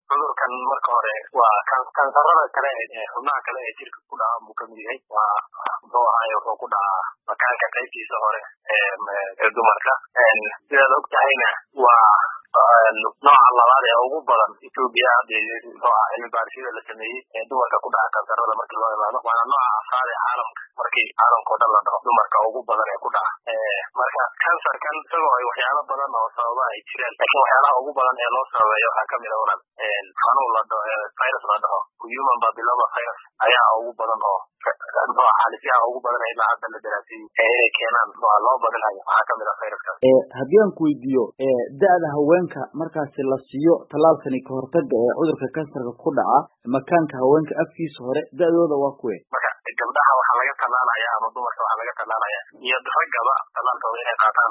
cudurkan marka hore waa kansarada kale ee xubnaha kale ee jirka ku dhaca buu kamid yahay waa wuxuu ku dhacaa makaanka qaybtiisa hore ee dumarka sidaad og tahayna waa nooca labaad ee ugu badan Ethiopia cilmi baarisyo la sameeyay ee dumarka ku dhaca kansarada markii loo eego waana nooca afraad ee caalamka markii caalamka oo dhan la dhaho dumarka ugu badan ee ku dhaca marka kansarkan isagoo ay waxyaalo badan oo sababa ay jiraan laakiin waxyaalaha ugu badan ee loo sababeeyo waxaa kamid ah xanuun la dhaho virus la dhaho human papilloma virus ayaa ugu badan oo xaalisiyaha ugu badan ee ilaa hadda la daraasiyey inay keenaan waa loo badanayo waxaa kamid ah viruskaas. Haddii aan ku weydiiyo da'da haweenka markaasi la siiyo tallaalkani ka hortagga ee cudurka kansarka ku dhaca makaanka haweenka afkiisa hore da'dooda waa kuwe marka gabdhaha waxaa laga tallaalaya ama dumarka waxaa laga tallaalaya iyo raggaba tallaalkooda inay qaataan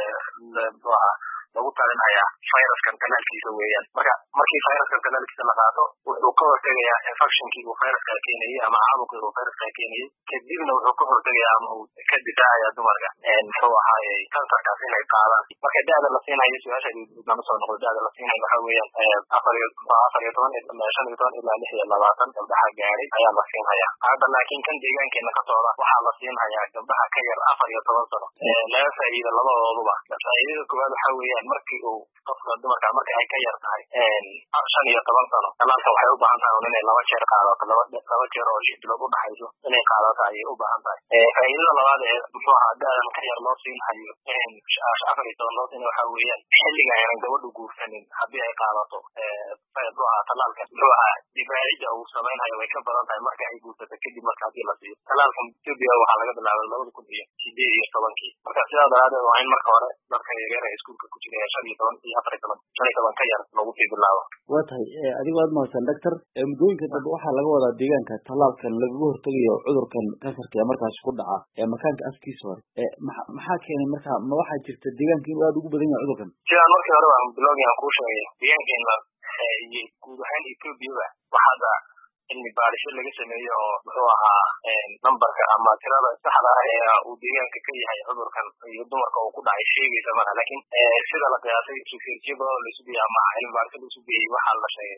lagu talinayaa viruskan talaalkiisa weeyaan markii viruskan talaalkiisa la qaato wuxuu ka hortegayaa infectionkii uu viruska keenayay ama caabuqii uu viruska keenayay kadibna wuxuu ka hortegayaa ama uu ka difaacaya dumarka muxuu ahaayey kansarkaas inay qaadaan marka da'da la siinayo su-aasha dama soo noqdo da'da la siinayo waxaa weeyaan 15 ilaa 20 gabdhaha gaaray ayaa la siinhayaa hadda laakiin kan deegaankeena ka socda waxaa la siinhayaa gabdhaha ka yar 14 sano laga faa'iido labadooduba faa'iidada koowaad waxaa weeyaan markii uu qofka dumarka marka ay ka yar tahay 15 sano talaalka waxay u baahan tahay inay 2 jeer qaadato 2 jeer oo bilood u dhaxayso inay qaadato ayay u baahan tahay faa'iidada labaad ee muxuu ahaa da'dan ka yar loo siinhayo 14 loo siin waxaa weeyaan xilliga aynan gabadhu guursanin haddii ay qaadato talaalka muxuu ahaa difaacidda uu samaynayo way ka badan tahay marka ay guursato kadib marka haddii la siiyo talaalkan Ethiopia waxaa laga bilaabay 2018 marka sidaa daraadeed waa in marka hore dadka yaryar ee iskuulka ku jira 15 iyo 14 ka yar lagu sii bilaabo. Waa tahay adigu aad mahadsan doctor muddooyinka dambe waxaa laga wadaa deegaanka talaalkan lagaga hortagayo cudurkan kansarka ee markaas ku dhaca ee makaanka afkiisa hore maxaa keenay marka ma waxaa jirta deegaanka inuu aad ugu badan yahay cudurkan sidaan markii hore waan bilowgii aan kuu sheegay deegaankeena iyo guud ahaan Ethiopia waxaada cilmi baarisyo laga sameeyo oo muxuu ahaa numberka ama tirada saxda ah ee uu deegaanka ka yahay cudurkan iyo dumarka uu ku dhacay sheegaysa marka laakiin sida la qiyaasay research badan la isugu ama cilmi baarisyo la isugu waxaa la sheegay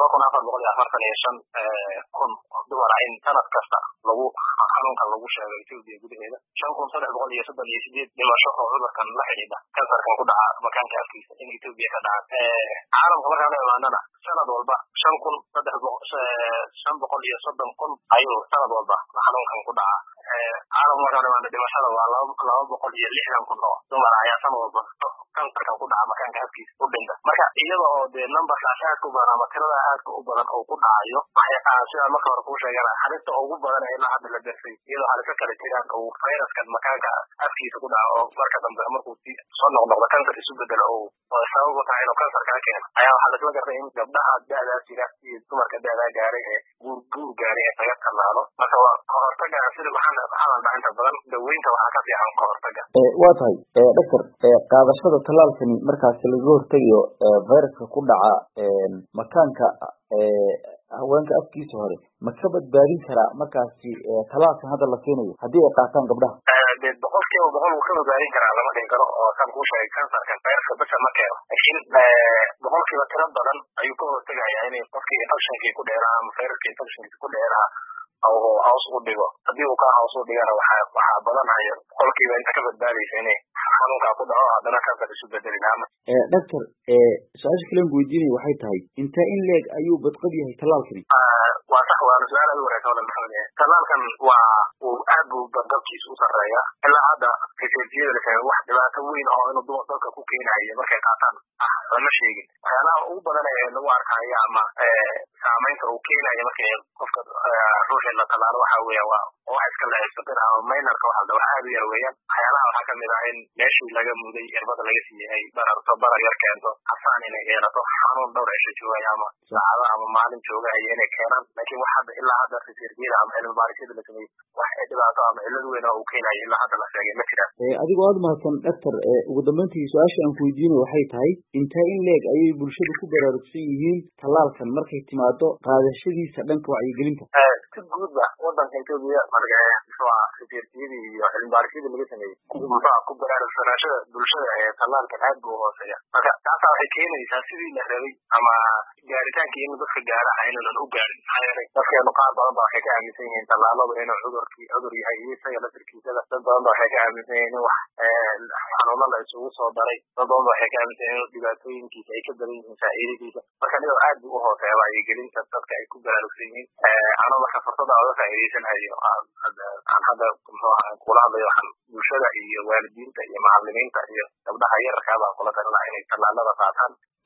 7445 dumar in sanad kasta lagu xanuunkan lagu sheegay Ethiopia gudaheeda 5338 dhimasho oo cudurkan la xidhiidha kansarkan ku dhaca makaanka afkiisa in Ethiopia ka dhaca caalamka marka la eegaana sanad walba 530 ayuu sanad walba xanuunkan ku dhaca caalamka marka la eegaana dhimashada waa 260 oo dumar ayaa sanad walba kansarkan ku dhaca makaanka afkiisa u dhinta marka iyada oo de numberka aad ku badan ama tirada aad ku badan oo ku dhacayo waxay sida marka hore ku sheegana halista ugu badan ee la hadla darsay iyadoo halista kale jiraan oo viruskan makaanka afkiisa ku dhaca oo marka dambe markuu soo noqdo kansar isu bedelo oo sabab u tahay inuu kansarka keeno ayaa waxaa la gartay in gabdhaha da'da jira iyo dumarka da'da gaaray ee guur gaaray ee laga tallaalo marka waa ka hortagga sida waxaan inta badan daweynta waxaa ka fiican ka hortagga. Waa tahay doctor qaadashada tallaalkani markaas laga hortagayo viruska ku dhaca makaanka haweenka afkiisa hore ma ka badbaadin karaa markaasi tallaalkan hadda la siinayo haddii ay qaataan gabdhaha boqolkiiba boqol wuu ka badbaadin karaa lama dhihin karo oo kan kuu sheegay kansarkan viruska basa ma keeno laakiin boqolkiiba tiro badan ayuu ka hortegayaa inay qofkii infectionkii ku dheeraa ama viruska infectionkii ku dheeraa oo hoos u dhigo haddii uu ka hoos u dhigana waxaa badanaya boqolkiiba inta ka badbaadaysa inay xanuunkaa ku dhaco haddana kansar isu bedeli laama. Doctor su-aasha kale aan weydiinaya waxay tahay intee in leeg ayuu badqab yahay tallaalkani? waa sax waana su-aal aad u wanaagsan walaal maxamed tallaalkan waa uu aad buu badqabkiisa u sarreeya ilaa hadda researchiyada la sheegay wax dhibaato weyn oo inuu dadka ku keenayo markay qaataan lama sheegin waxyaalaha ugu badan ee lagu arkayo ama saamaynta uu keenayo markay qofka ruuxa la tallaalo waxaa weeya waa wax iska leexsatay ama minorka waxa wax aad u yar weeyaan waxyaalaha waxaa kamid ah in meeshii laga muday irbada laga siiyay barar yar keento xasaan inay yeelato xanuun dhowr cisho joogaya ama saacada ama maalin joogaya inay keenaan laakiin wax ilaa hadda researchada ama cilmi baarista la sameeyay wax dhibaato ama cilad weyn oo uu keenayo ilaa hadda la sheegay ma jiraan. Adigoo aad mahadsan doctor, ugu dambeyntii su-aasha aan ku weydiinay waxay tahay intee in leeg ayay bulshadu ku baraarugsan yihiin tallaalkan markay timaado qaadashadiisa dhanka wacyigelinta? Si guudba wadanka Itoobiya marka researchadii iyo cilmi baarisyadii laga sameeyay ku baraarugsanaashada bulshada ee tallaalkan aad buu hooseeya. Marka taasa waxay keenaysaa sidii la rabay ama gaaritaanka in dadka gaara aynan u gaarin. Dadkeenu qaar badan baa waxay ka aaminsan yihiin tallaaladu inuu cudur yahay iyo isaga laftirkiisada. Dad badan baa waxay ka aaminsan yihiin in wax xanuuno la isugu soo daray. Dad badan baa waxay ka aaminsan yihiin dhibaatooyinkiisa ay ka badan yihiin faa'iidadiisa. Marka iyadoo aad buu u hooseeya wacyigelinta dadka ay ku baraarugsan yihiin. Anoo marka fursada uga faa'iideysanayo aan hadda kula hadlayo waxaan bulshada iyo waalidiinta iyo macallimiinta iyo gabdhaha yararkaa baan kula talinayaa inay tallaalada qaataan.